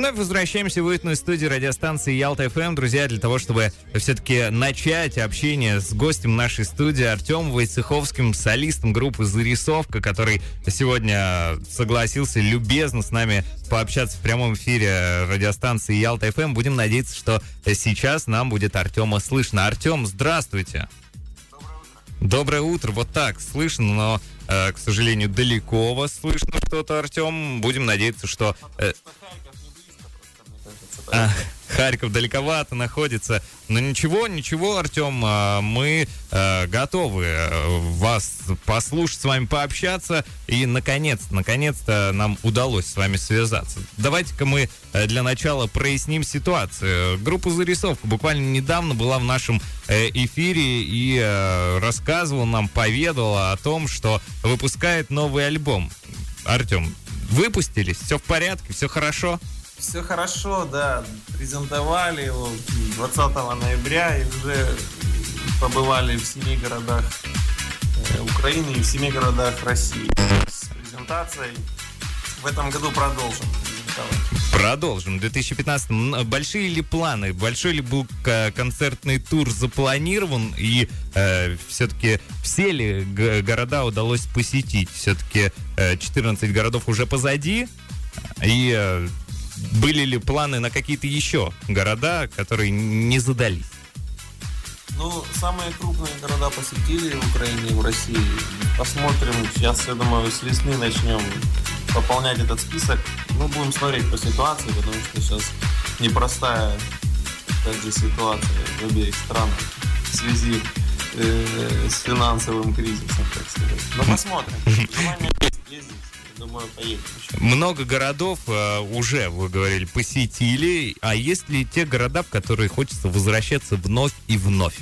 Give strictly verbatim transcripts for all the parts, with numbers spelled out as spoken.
вновь возвращаемся в уютную студию радиостанции Ялта-эф эм, друзья, для того, чтобы все-таки начать общение с гостем нашей студии Артемом Войцеховским, солистом группы «Зарисовка», который сегодня согласился любезно с нами пообщаться в прямом эфире радиостанции Ялта-эф эм. Будем надеяться, что сейчас нам будет Артема слышно. Артем, здравствуйте. Доброе утро. Вот так слышно, но, э, к сожалению, далеко вас слышно что-то, Артем. Будем надеяться, что... Э, а, Харьков далековато находится. Но ничего, ничего, Артем, мы э, готовы вас послушать, с вами пообщаться. И, наконец, наконец-то нам удалось с вами связаться. Давайте-ка мы для начала проясним ситуацию. Группа «Зарисовка» буквально недавно была в нашем эфире и э, рассказывала нам, поведала о том, что выпускает новый альбом. Артем, выпустились? Все в порядке? Все хорошо? Все хорошо, да. Презентовали его двадцатого ноября и уже побывали в семи городах Украины и в семи городах России с презентацией. В этом году продолжим презентовать. Продолжим. В две тысячи пятнадцатом большие ли планы, большой ли был концертный тур запланирован, и э, все-таки все ли г- города удалось посетить? Все-таки э, четырнадцать городов уже позади, и э, были ли планы на какие-то еще города, которые не задались? Ну, самые крупные города посетили в Украине и в России. Посмотрим. Сейчас, я думаю, с весны начнем пополнять этот список. Ну, будем смотреть по ситуации, потому что сейчас непростая, опять же, ситуация в обеих странах в связи э, с финансовым кризисом, так сказать. Но посмотрим. Желание есть, ездить. Думаю, поедем еще. Много городов э, уже, вы говорили, посетили. А есть ли те города, в которые хочется возвращаться вновь и вновь?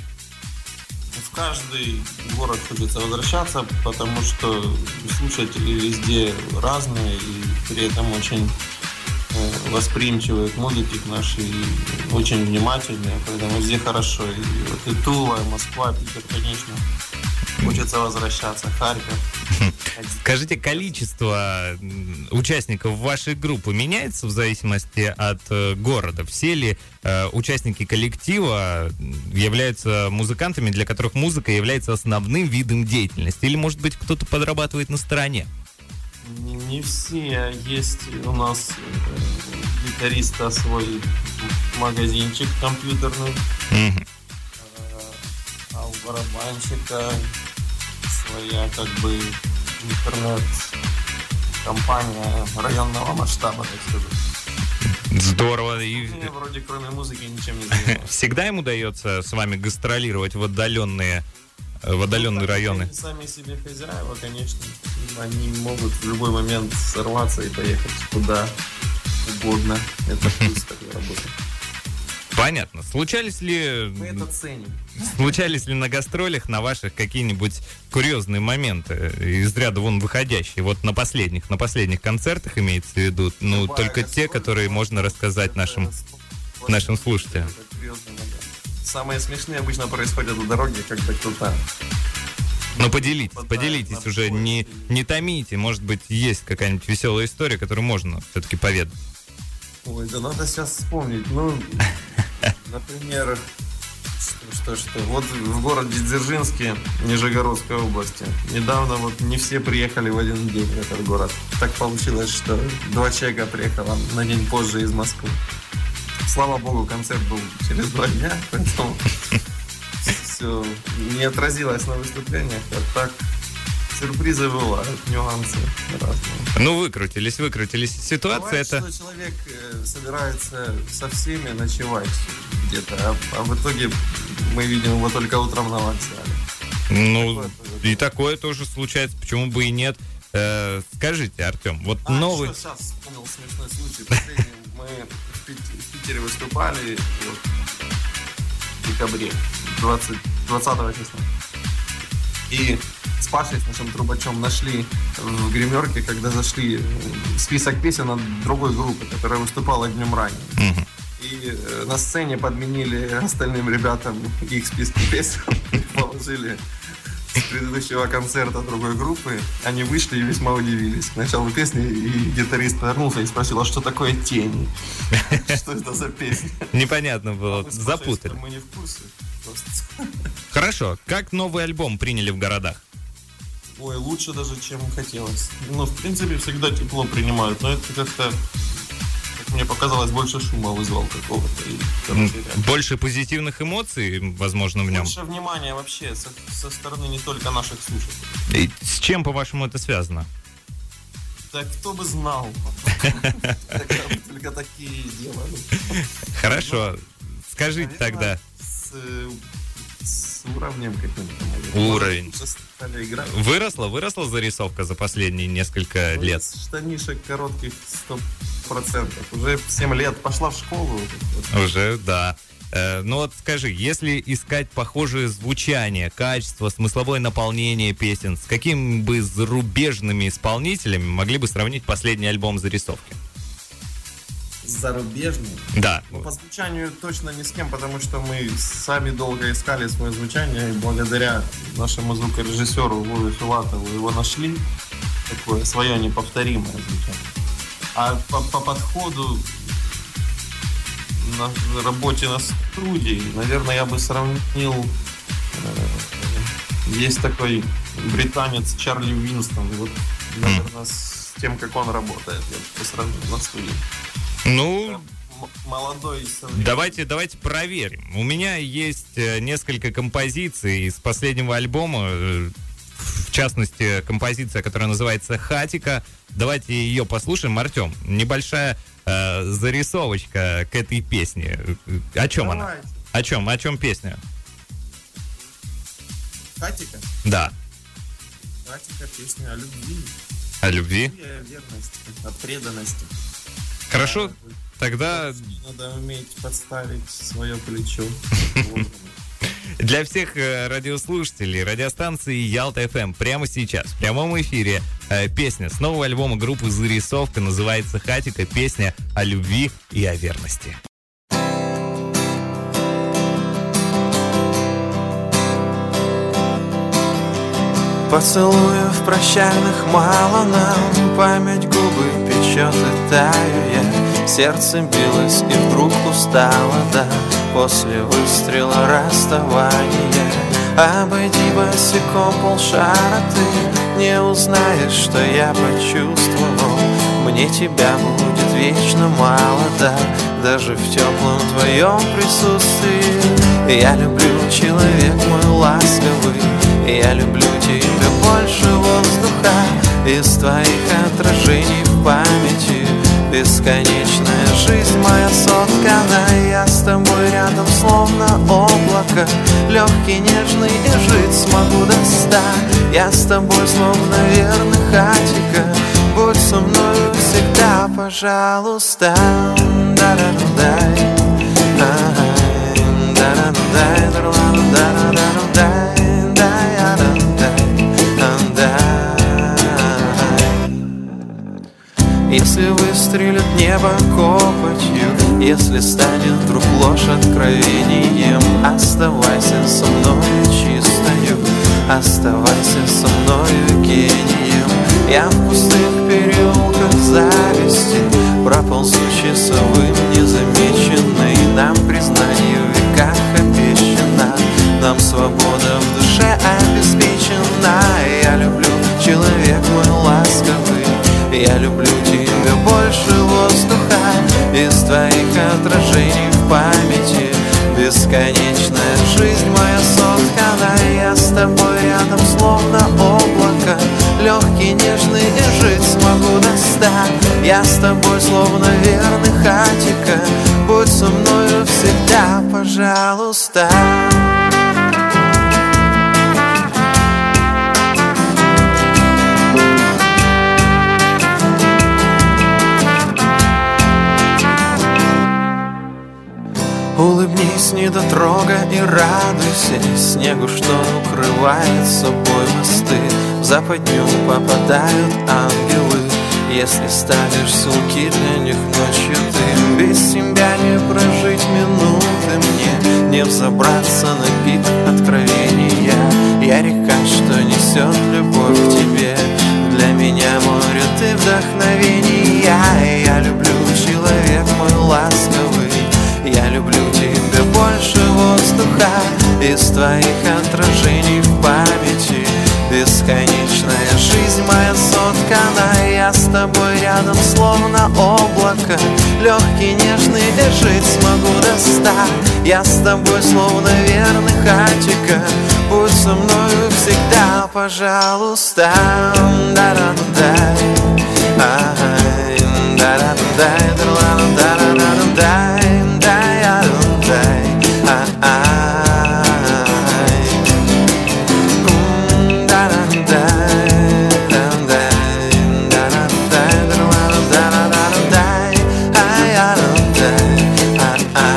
В каждый город хочется возвращаться, потому что слушатели везде разные и при этом очень э, восприимчивые к музыке к нашей, и очень внимательные, поэтому везде хорошо. И вот и Тула, и Москва, Питер, конечно. Хочется возвращаться, Харьков. Скажите, количество участников вашей группы меняется в зависимости от э, города? Все ли э, участники коллектива являются музыкантами, для которых музыка является основным видом деятельности? Или, может быть, кто-то подрабатывает на стороне? Не, не все. Есть у нас э, гитариста свой магазинчик компьютерный. Mm-hmm. А у барабанщика своя, как бы, интернет-компания районного масштаба, так сказать. Здорово. И... Я вроде кроме музыки ничем не занимаюсь. Всегда им удается с вами гастролировать в отдаленные, в отдаленные ну, районы? Они сами себе хозяева, конечно. Они могут в любой момент сорваться и поехать куда угодно. Это плюс такой работы. Понятно. Случались ли... Мы это ценим. Случались ли на гастролях на ваших какие-нибудь курьезные моменты, из ряда вон выходящие? Вот на последних, на последних концертах имеется в виду, ну, Любая только гастроль, те, которые можно рассказать нашим, нашим слушателям. Самые смешные обычно происходят у дороги, когда кто-то... Ну, поделитесь, поделитесь уже, не, не томите. Может быть, есть какая-нибудь веселая история, которую можно все-таки поведать. Ой, да надо сейчас вспомнить. Ну, например, что, что, что. Вот в городе Дзержинске, Нижегородской области, недавно вот не все приехали в один день в этот город. Так получилось, что два человека приехало на день позже из Москвы. Слава богу, концерт был через два дня, поэтому все не отразилось на выступлениях, а так... Сюрпризы бывают, нюансы разные. Ну, выкрутились, выкрутились. Ситуация бывает, это... что человек собирается со всеми ночевать где-то, а, а в итоге мы видим его только утром на вокзале. Ну, такое и такое тоже случается, почему бы и нет. Э, скажите, Артем, вот а, новый... Что, сейчас вспомнил смешной случай. Последний мы в, Пит... в Питере выступали вот, в декабре, двадцатого числа. И с Пашей, с нашим трубачом, нашли в гримерке, когда зашли, список песен от другой группы, которая выступала днем ранее. Uh-huh. И на сцене подменили остальным ребятам их списки песен и положили с предыдущего концерта другой группы. Они вышли и весьма удивились. К началу песни и гитарист повернулся и спросил, а что такое тени? Что это за песня? Непонятно было, запутали. Мы не в курсе. Хорошо, как новый альбом приняли в городах? Ой, лучше даже, чем хотелось. Ну, в принципе, всегда тепло принимают, но это как-то, как мне показалось, больше шума вызвал какого-то. И, короче, больше позитивных эмоций, возможно, в нем? Больше внимания вообще со, со стороны не только наших слушателей. И с чем, по-вашему, это связано? Да кто бы знал. Только такие делали. Хорошо, скажите тогда. С уровнем каким-то. Уровень. Выросла, выросла зарисовка за последние несколько ну, лет? Штанишек коротких сто процентов. Уже семь лет пошла в школу. Уже, да. Э, ну вот скажи, если искать похожее звучание, качество, смысловое наполнение песен, с какими бы зарубежными исполнителями могли бы сравнить последний альбом зарисовки? Зарубежный? Да. Ну, по звучанию точно ни с кем, потому что мы сами долго искали свое звучание, и благодаря нашему звукорежиссеру Вове Филатову его нашли. Такое свое неповторимое звучание. А по, по подходу на работе на студии, наверное, я бы сравнил... Э, есть такой британец Чарли Уинстон. Вот, наверное, с тем, как он работает, я бы сравнил на студии. Ну, молодой. Давайте, давайте проверим. У меня есть несколько композиций из последнего альбома, в частности, композиция, которая называется «Хатика». Давайте ее послушаем. Артем, небольшая э, зарисовочка к этой песне. О чем Давайте. она? О чем? О чем песня? Хатика? Да. Хатика, песня о любви. О любви? И о верности, о преданности. Хорошо, тогда... Надо уметь подставить свое плечо. Для всех радиослушателей радиостанции Ялта-эф эм прямо сейчас в прямом эфире песня с нового альбома группы «Зарисовка», называется «Хатика», песня о любви и о верности. Поцелуев прощальных мало нам, память губы печет и таю я. Сердце билось и вдруг устало, да, после выстрела расставания. Обойди босиком полшара, ты не узнаешь, что я почувствовал. Мне тебя будет вечно мало, да, даже в теплом твоем присутствии. Я люблю, человек мой ласковый, я люблю тебя больше воздуха. Из твоих отражений в памяти бесконечная жизнь моя соткана. Я с тобой рядом словно облако, легкий, нежный, и жить смогу до ста. Я с тобой словно верный хатика, будь со мною всегда, пожалуйста. Да-да-да-дай, да-да-да-дай, да-да-да-дай. Если выстрелит небо копотью, если станет вдруг ложь откровением, оставайся со мною чистою, оставайся со мною гением. Я в пустых переулках зависти проползу часовым незамеченный. Нам признание в веках обещано, нам свобода в душе обеспечена. Я люблю, человек мой ласковый, я люблю тебя больше воздуха. Из твоих отражений в памяти бесконечная жизнь моя соткана. Я с тобой рядом словно облако, легкий, нежный, и жить смогу до ста. Я с тобой словно верный хатика, будь со мною всегда, пожалуйста. Улыбнись, недотрога, и радуйся снегу, что укрывает собой мосты. В западню попадают ангелы, если ставишь сумки для них ночью ты. Без тебя не прожить минуты мне, не взобраться на пик откровения. Я река, что несет любовь к тебе. Для меня море, ты вдохновение. Я люблю, человек мой ласковый. Я люблю тебя больше воздуха. Из твоих отражений в памяти бесконечная жизнь моя соткана. Я с тобой рядом, словно облако. Легкий, нежный, и жить смогу до ста. Я с тобой, словно верный хатика. Будь со мною всегда, пожалуйста. Да-да-да-дай, ай, да-да-да-дай, да-да-да-дай, дай-дай, ай, да-да-дай, да-дай, да-да-дай, да-да-да-дай, ай-ай-дай, ай-ай.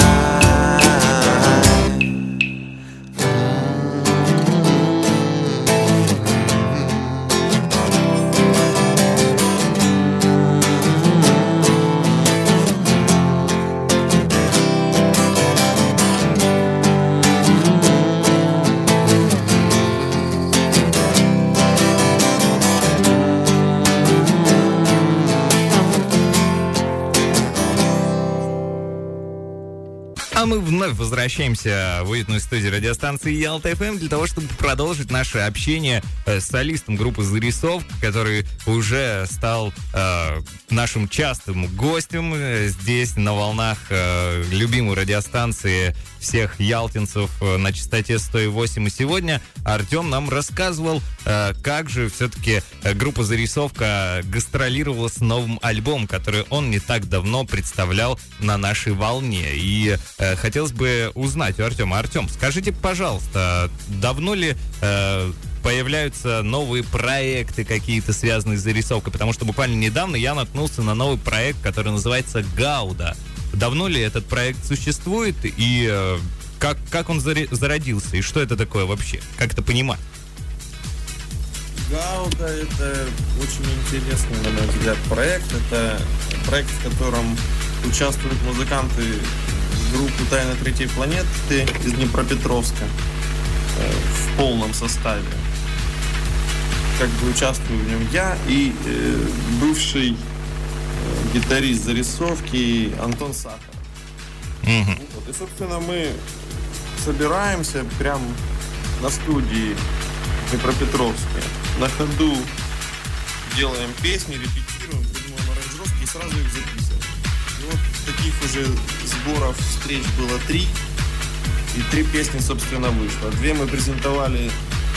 А мы вновь возвращаемся в уютную студию радиостанции Ялта эф эм для того, чтобы продолжить наше общение с солистом группы «Зарисовка», который уже стал э, нашим частым гостем здесь на волнах э, любимой радиостанции всех ялтинцев на частоте сто восемь. И сегодня Артем нам рассказывал, э, как же все-таки группа «Зарисовка» гастролировала с новым альбомом, который он не так давно представлял на нашей волне. И э, хотелось бы узнать у Артема. Артем, скажите, пожалуйста, давно ли э, появляются новые проекты какие-то, связанные с зарисовкой? Потому что буквально недавно я наткнулся на новый проект, который называется «Гауда». Давно ли этот проект существует и э, как, как он зари- зародился? И что это такое вообще? Как это понимать? Гауда — это очень интересный, на мой взгляд, проект. Это проект, в котором участвуют музыканты группы «Тайна третьей планеты» из Днепропетровска э, в полном составе. Как бы участвую в нем я и э, бывший э, гитарист «Зарисовки» Антон Сахаров. Mm-hmm. Вот. И, собственно, мы собираемся прямо на студии в Днепропетровске. На ходу делаем песни, репетируем, придумываем аранжировки и сразу их записываем. И вот таких уже сборов, встреч было три. И три песни, собственно, вышло. Две мы презентовали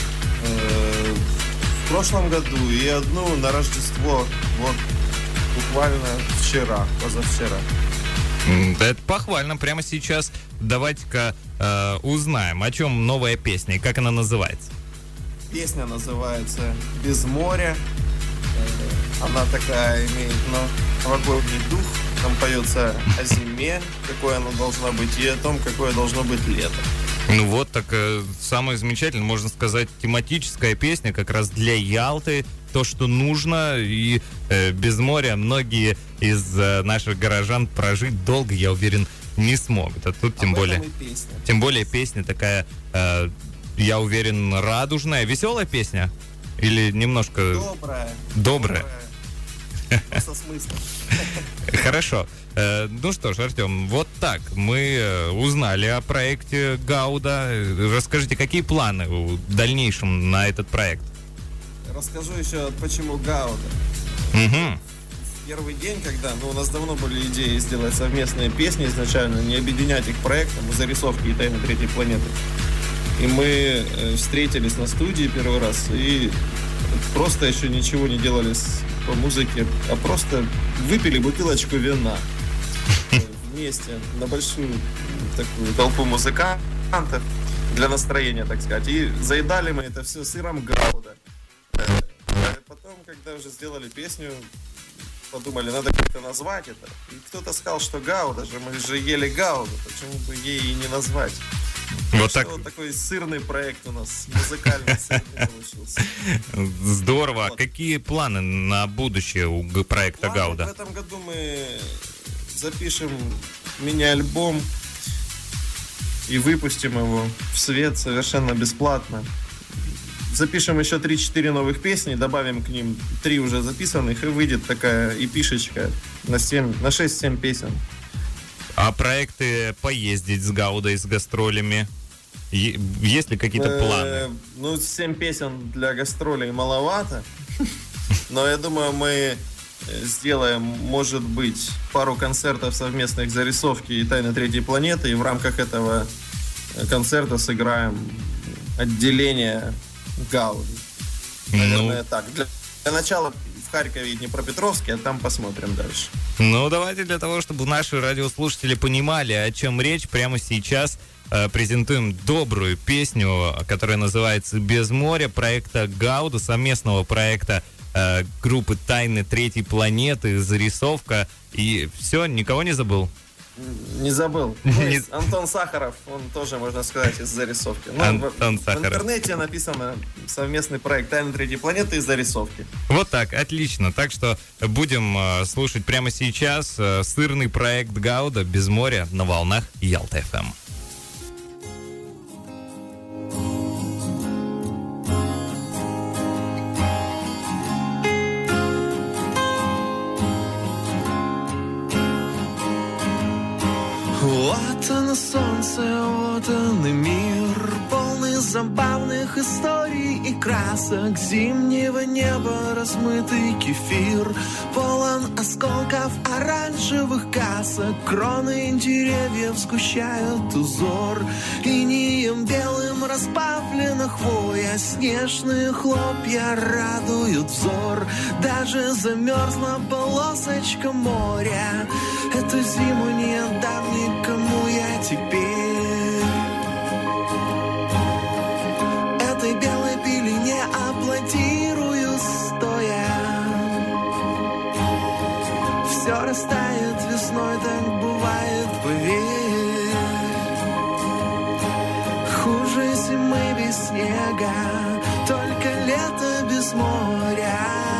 э, в прошлом году и одну на Рождество, вот буквально вчера, позавчера. Это похвально. Прямо сейчас давайте-ка э, узнаем, о чем новая песня и как она называется. Песня называется «Без моря». Она такая имеет новогодний дух. Там поется о зиме, какой она должна быть, и о том, какое должно быть лето. Ну вот, так э, самое замечательное, можно сказать, тематическая песня как раз для Ялты. То, что нужно, и э, без моря многие из э, наших горожан прожить долго, я уверен, не смогут. А тут тем более, тем более песня такая, э, я уверен, радужная, веселая песня или немножко добрая, добрая. добрая. Со смыслом. Хорошо. Э, ну что ж, Артем, вот так мы узнали о проекте Гауда. Расскажите, какие планы в дальнейшем на этот проект? Расскажу еще, почему Гауда. Угу. Первый день, когда, ну, у нас давно были идеи сделать совместные песни изначально, не объединять их проектом, «Зарисовки» и «Тайна третьей планеты». И мы э, встретились на студии первый раз и просто еще ничего не делали с, по музыке, а просто выпили бутылочку вина вместе на большую такую толпу музыкантов для настроения, так сказать. И заедали мы это все сыром Гауда. А потом, когда уже сделали песню, подумали, надо как-то назвать это. И кто-то сказал, что Гауда же, мы же ели Гауду, почему бы ей и не назвать? Вот так. Вот такой сырный проект у нас, музыкальный сырный получился. Здорово. Вот. Какие планы на будущее у проекта планы Гауда? В этом году мы запишем мини-альбом и выпустим его в свет совершенно бесплатно. запишем еще три-четыре новых песни, добавим к ним три уже записанных, и выйдет такая эпишечка на, семь, на шесть-семь песен. А проекты поездить с Гаудой, с гастролями? Есть ли какие-то планы? Ну, семь песен для гастролей маловато. Но я думаю, мы сделаем, может быть, пару концертов совместных «Зарисовки» и «Тайны третьей планеты». И в рамках этого концерта сыграем отделение Гауды. Наверное, ну... так. Для, для начала в Харькове и Днепропетровске, а там посмотрим дальше. Ну, давайте для того, чтобы наши радиослушатели понимали, о чем речь, прямо сейчас э, презентуем добрую песню, которая называется «Без моря», проекта Гауда, совместного проекта э, группы «Тайны третьей планеты», «Зарисовка». И все, никого не забыл? Не забыл. Ну, Антон Сахаров, он тоже, можно сказать, из «Зарисовки». Ну, Антон в, Сахаров. В интернете написано совместный проект «Тайны третьей планеты» из «Зарисовки». Вот так, отлично. Так что будем э, слушать прямо сейчас э, сырный проект Гауда «Без моря» на волнах Ялта-эф эм. Вот оно солнце, вот он и мир, полный забавных историй и красок. Зимнего неба размытый кефир, полон осколков оранжевых касок. Кроны деревьев сгущают узор, инеем белым распавлена хвоя. Снежные хлопья радуют взор, даже замерзла полосочка моря. Эту зиму не отдам никому я теперь. Этой белой пелене аплодирую стоя. Все растает весной, так бывает, поверь. Хуже зимы без снега, только лето без моря.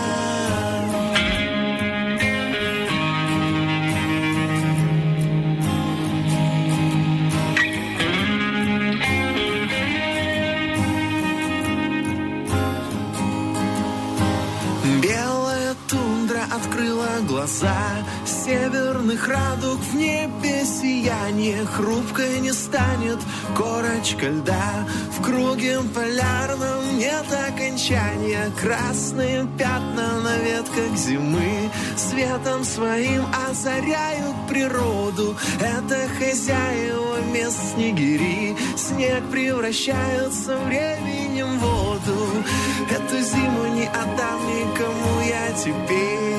Открыла глаза, северных радуг в небе сияние. Хрупкой не станет корочка льда, в круге полярном нет окончания. Красные пятна на ветках зимы светом своим озаряют природу. Это хозяева мест снегири, снег превращается временем в воду. Эту зиму не отдам никому я теперь.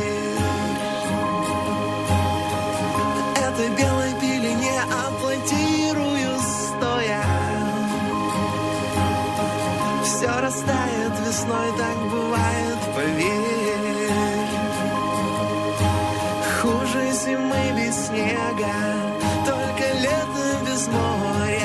Этой белой пелене аплодирую стоя. Все растает весной, так бывает, поверь. Хуже зимы без снега, только лето без моря.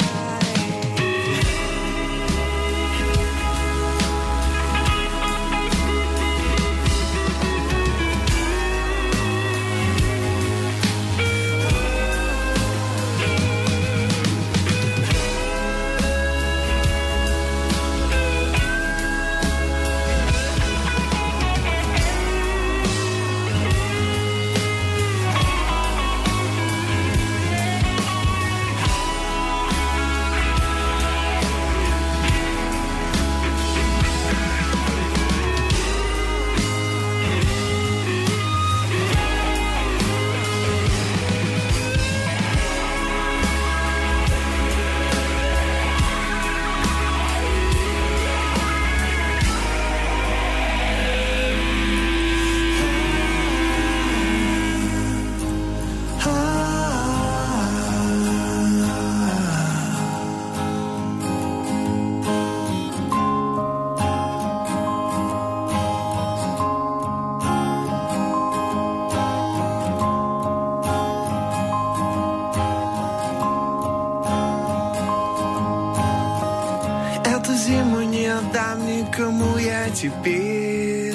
Кому я теперь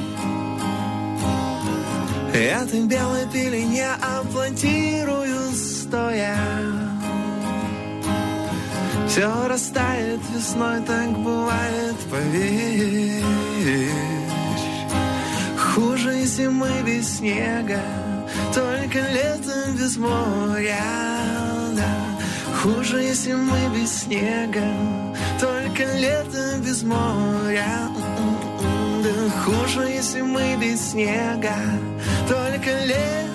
этой белой пелене аплодирую стоя. Все растает весной, так бывает, поверь. Хуже зимы без снега, только летом без моря, да. Хуже зимы без снега, только летом без моря, да. Хуже зимы без снега, только летом.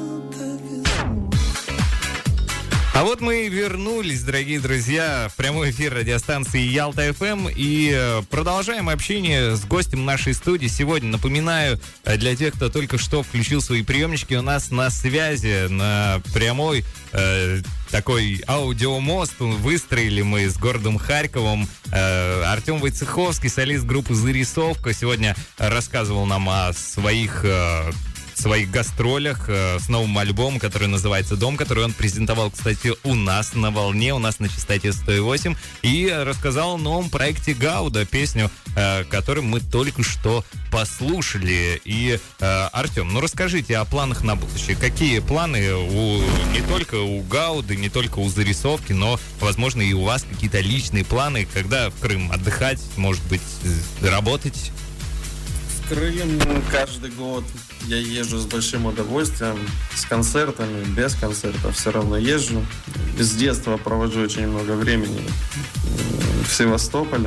А вот мы и вернулись, дорогие друзья, в прямой эфир радиостанции Ялта-эф эм и продолжаем общение с гостем нашей студии. Сегодня, напоминаю, для тех, кто только что включил свои приемнички, у нас на связи, на прямой э, такой аудиомост выстроили мы с городом Харьковом. Э, Артем Войцеховский, солист группы «Зарисовка», сегодня рассказывал нам о своих... Э, своих гастролях э, с новым альбомом, который называется «Дом», который он презентовал, кстати, у нас на волне, у нас на частоте сто восемь, и рассказал о новом проекте «Гауда», песню, э, которую мы только что послушали. И, э, Артем, ну расскажите о планах на будущее. Какие планы у, не только у «Гауды», не только у «Зарисовки», но, возможно, и у вас какие-то личные планы, когда в Крым отдыхать, может быть, работать? В Крым каждый год я езжу с большим удовольствием, с концертами, без концертов, все равно езжу. С детства провожу очень много времени в Севастополе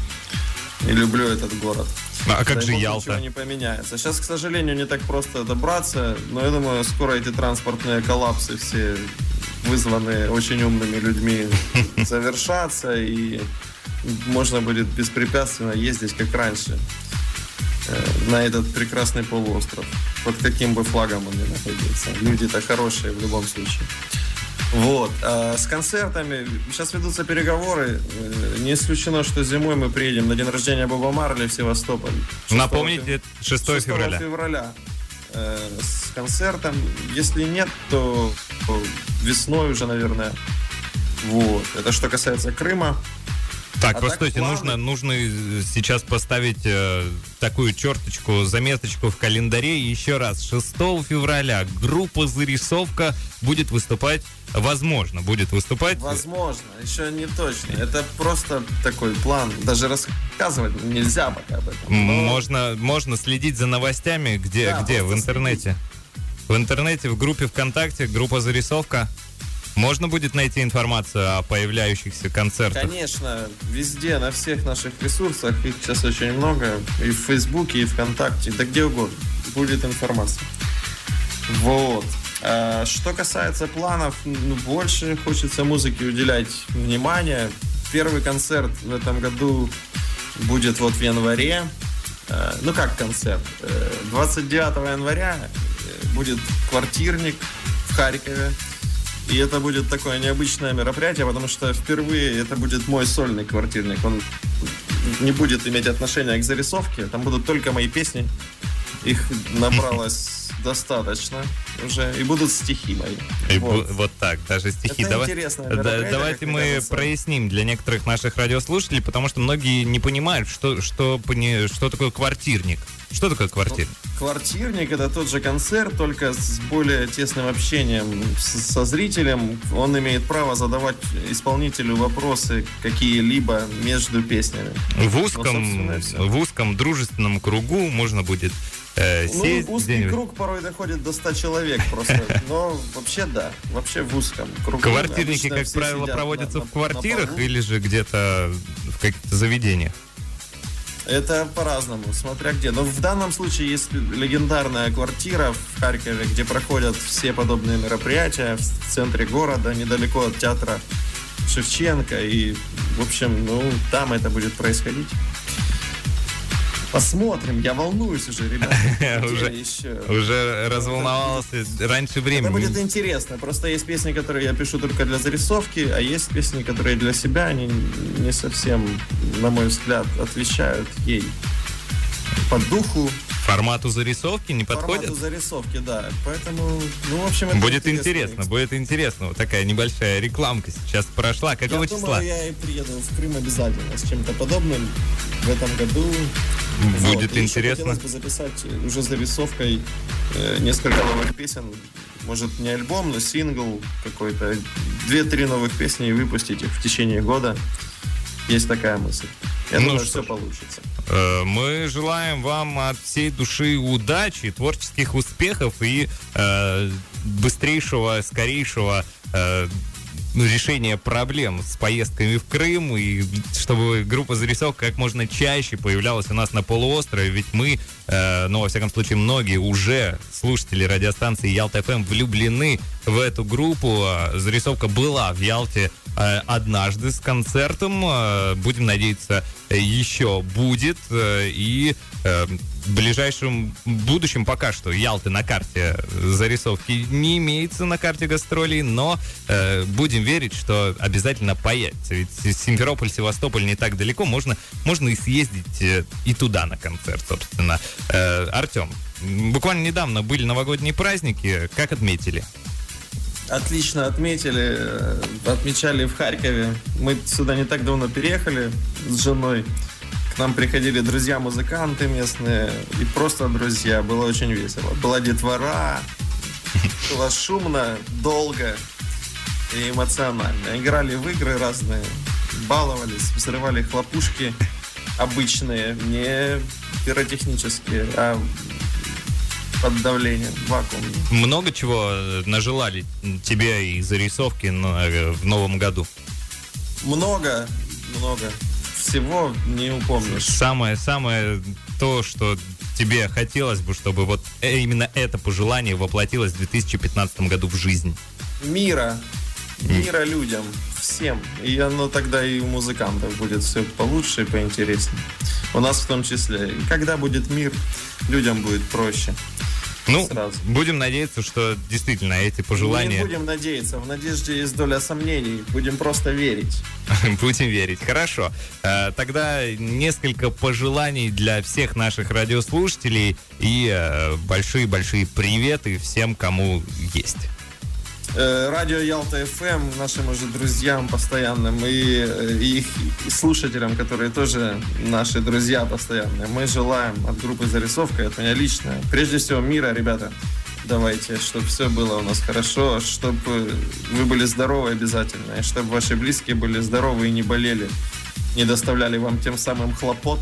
и люблю этот город. А как Дай же бог, Ялта? Ничего не поменяется. Сейчас, к сожалению, не так просто добраться, но я думаю, скоро эти транспортные коллапсы все, вызванные очень умными людьми, завершатся, и можно будет беспрепятственно ездить, как раньше, на этот прекрасный полуостров, под каким бы флагом он ни находился. Люди-то хорошие в любом случае. Вот. А с концертами сейчас ведутся переговоры. Не исключено, что зимой мы приедем на день рождения Боба Марли в Севастополь. Напомните, шестого февраля. февраля э, с концертом. Если нет, то весной уже, наверное. Вот. Это что касается Крыма. Так, а постойте, так нужно, нужно сейчас поставить э, такую черточку, заметочку в календаре. И еще раз, шестого февраля группа «Зарисовка» будет выступать, возможно, будет выступать. Возможно, еще не точно. Это просто такой план. Даже рассказывать нельзя пока об этом. Но... Можно, можно следить за новостями, где, да, где? В интернете. Следить. В интернете, в группе ВКонтакте, группа «Зарисовка». Можно будет найти информацию о появляющихся концертах? Конечно, везде, на всех наших ресурсах, их сейчас очень много, и в Фейсбуке, и ВКонтакте, да где угодно, будет информация. Вот. А что касается планов, ну, больше хочется музыке уделять внимание. Первый концерт в этом году будет вот в январе. Ну как концерт? двадцать девятого января будет квартирник в Харькове. И это будет такое необычное мероприятие, потому что впервые это будет мой сольный квартирник. Он не будет иметь отношения к зарисовке. Там будут только мои песни. Их набралось достаточно уже. И будут стихи мои. И вот. вот так, даже стихи. Это Давай, интересное да, мероприятие. давайте мы кажется. проясним для некоторых наших радиослушателей, потому что многие не понимают, что, что, что такое квартирник. Что такое квартирник? Квартирник — это тот же концерт, только с более тесным общением с, со зрителем. Он имеет право задавать исполнителю вопросы какие-либо между песнями. В узком, ну, в узком дружественном кругу можно будет э, сесть. Ну, узкий где-нибудь. круг порой доходит до ста человек просто. Но вообще да, вообще в узком кругу. Квартирники, Обычно как все правило, сидят проводятся на- в на- на квартирах полу. или же где-то в каких-то заведениях? Это по-разному, смотря где. Но в данном случае есть легендарная квартира в Харькове, где проходят все подобные мероприятия в центре города, недалеко от театра Шевченко. И, в общем, ну, там это будет происходить. Посмотрим, я волнуюсь уже, ребята. Уже, еще. уже разволновался раньше времени. Это будет интересно. Просто есть песни, которые я пишу только для зарисовки, а есть песни, которые для себя, они не совсем, на мой взгляд, отвечают ей по духу. Формату зарисовки не подходит? Формату зарисовки, да. Поэтому, ну, в общем, это Будет интересно. интересно, будет интересно. Вот такая небольшая рекламка сейчас прошла. Какого я числа? думаю, я и приеду в Крым обязательно с чем-то подобным в этом году. Будет вот. И интересно. еще хотелось бы записать уже зарисовкой э, несколько новых песен. Может, не альбом, но сингл какой-то две-три новых песни и выпустить их в течение года. Есть такая мысль. Я Ну думаю, что все получится. Э, Мы желаем вам от всей души удачи, творческих успехов и э, быстрейшего, скорейшего э, решения проблем с поездками в Крым, и чтобы группа «Зарисовка» как можно чаще появлялась у нас на полуострове, ведь мы, э, ну, во всяком случае, многие уже слушатели радиостанции Ялта-эф эм влюблены в эту группу. «Зарисовка» была в Ялте э, однажды с концертом, э, будем надеяться, еще будет, э, и э, в ближайшем будущем пока что Ялты на карте «Зарисовки» не имеется, на карте гастролей, но э, будем верить, что обязательно появится. Ведь Симферополь, Севастополь не так далеко, можно, можно и съездить э, и туда на концерт, собственно. Э, Артем, буквально недавно были новогодние праздники, как отметили? Отлично отметили, э, отмечали в Харькове. Мы сюда не так давно переехали с женой. К нам приходили друзья-музыканты местные и просто друзья. Было очень весело. Была детвора, было шумно, долго и эмоционально. Играли в игры разные, баловались, взрывали хлопушки обычные, не пиротехнические, а под давлением, вакуум. Много чего нажелали тебе и «Зарисовки» в новом году? Много, много. Всего не упомнишь. Самое-самое то, что тебе хотелось бы, чтобы вот именно это пожелание воплотилось в две тысячи пятнадцатом году в жизнь? Мира. Мира людям. Всем. И оно тогда и у музыкантов будет все получше и поинтереснее. У нас в том числе. И когда будет мир, людям будет проще. Ну, сразу. Будем надеяться, что действительно эти пожелания... Мы не будем надеяться, в надежде есть доля сомнений. Будем просто верить. Будем верить. Хорошо. Тогда несколько пожеланий для всех наших радиослушателей и большие-большие приветы всем, кому есть. Радио Ялта-эф эм, нашим уже друзьям постоянным и, и их и слушателям, которые тоже наши друзья постоянные. Мы желаем от группы «Зарисовка», от меня лично, прежде всего мира, ребята. Давайте, чтобы все было у нас хорошо, чтобы вы были здоровы обязательно, и чтобы ваши близкие были здоровы и не болели, не доставляли вам тем самым хлопот.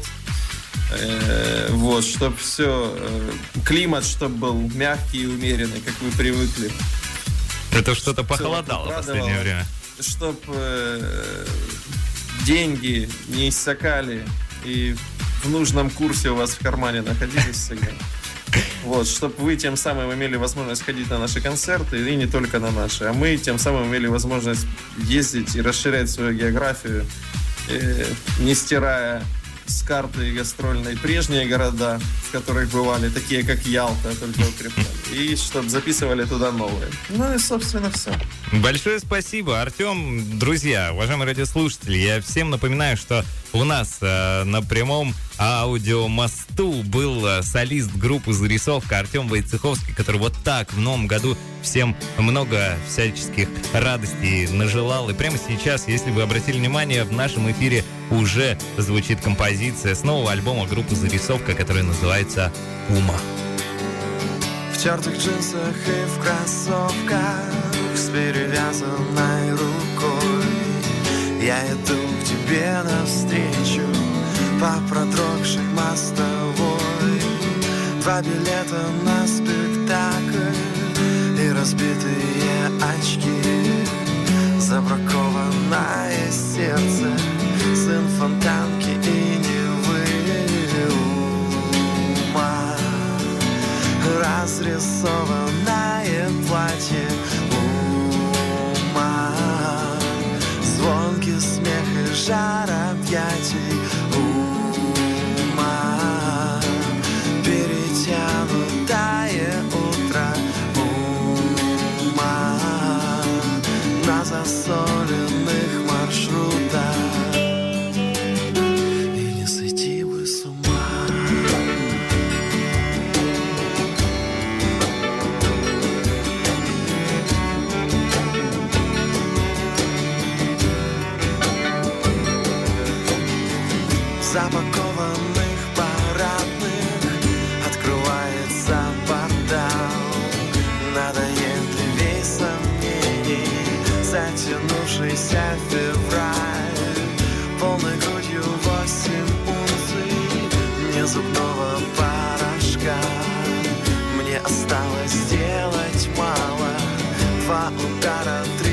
Э, вот, чтобы все, э, климат, чтобы был мягкий и умеренный, как вы привыкли. Это что-то похолодало в последнее время. Чтоб э, деньги не иссякали и в нужном курсе у вас в кармане находились всегда. Вот, чтобы вы тем самым имели возможность ходить на наши концерты, и не только на наши, а мы тем самым имели возможность ездить и расширять свою географию, э, не стирая с карты гастрольной прежние города, в которых бывали, такие как Ялта, только укрепляли. И чтобы записывали туда новые. Ну и, собственно, все. Большое спасибо, Артем. Друзья, уважаемые радиослушатели, я всем напоминаю, что у нас э, на прямом аудиомосту был э, солист группы «Зарисовка» Артем Войцеховский, который вот так в новом году всем много всяческих радостей нажелал. И прямо сейчас, если вы обратили внимание, в нашем эфире уже звучит композиция с нового альбома группы «Зарисовка», которая называется «Ума». В тертых джинсах и в кроссовках с перевязанной рукой я иду к тебе навстречу по продрогшей мостовой. Два билета на спектакль и разбитые очки, забракованное сердце, сын фонтанки и Невы. Ума, разрисованное платье, ума, звонкий смех и жар объятий, ума, перетянутое утро, ума, на засоленных маршрутах. И не сойти бы с ума. Запакованных парадных открывается портал. Надоедливей сомнений, за затянувшийся февраль, полной грудью восемь унций незубного порошка. Мне осталось сделать мало, два удара, три